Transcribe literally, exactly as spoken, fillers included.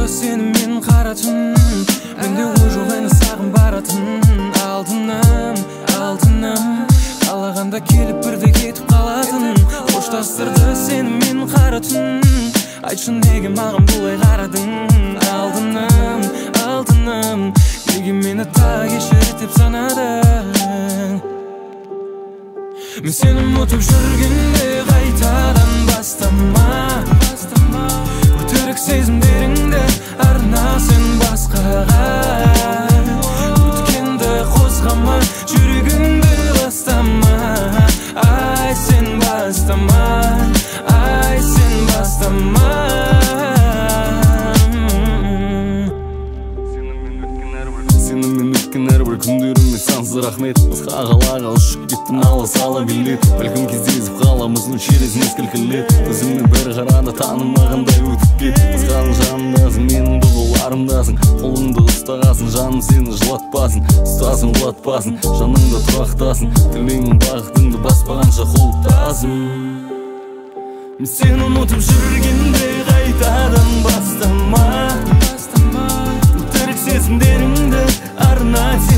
Қоштасты сені мен қаратын Менде ой жоқ әні сағын баратын Алтыным, алтыным Қалағанда келіп бірде кетіп қалатын Қоштастырды сені мен қаратын Айтшы неге маған бұлай қарадың Алтыным, алтыным Неге мені тағы кешір деп санадың Мен сені ұмытып жүргенде қайтадан бастама Өтірік сезімдеріңді арна сен басқаға Өткенді қозғама жүрегіңді ластама Ай сен бастама Ай сен бастама Сенімен өткен әрбір күндеріме сансыз рахмет Басқа қалаға ұшып кеттім ала сала билет Бәлкім кездесіп қаламыздың через несколько лет Өзіңмен бір қарада танымағандай өтіп кет Басқаның жанындасың, менің бұғыларымдасың Қолыңды ұстағасын, жаным сені жылатпасын Ұстасын, құлатпасын, жаныңда тұрақтасын Тілеймін бақытыңды баспағанша құлыптасын Мен сені ұмытып жүргенде қайтадан бастама Өтірік сезімдеріңді арна